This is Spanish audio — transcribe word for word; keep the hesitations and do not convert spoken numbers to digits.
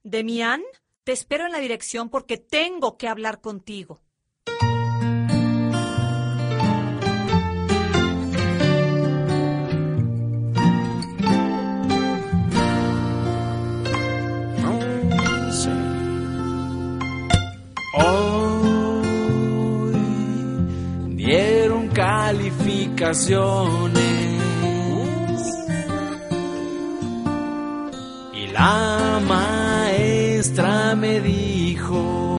Demián, te espero en la dirección porque tengo que hablar contigo. Hoy dieron calificaciones y la maestra me dijo: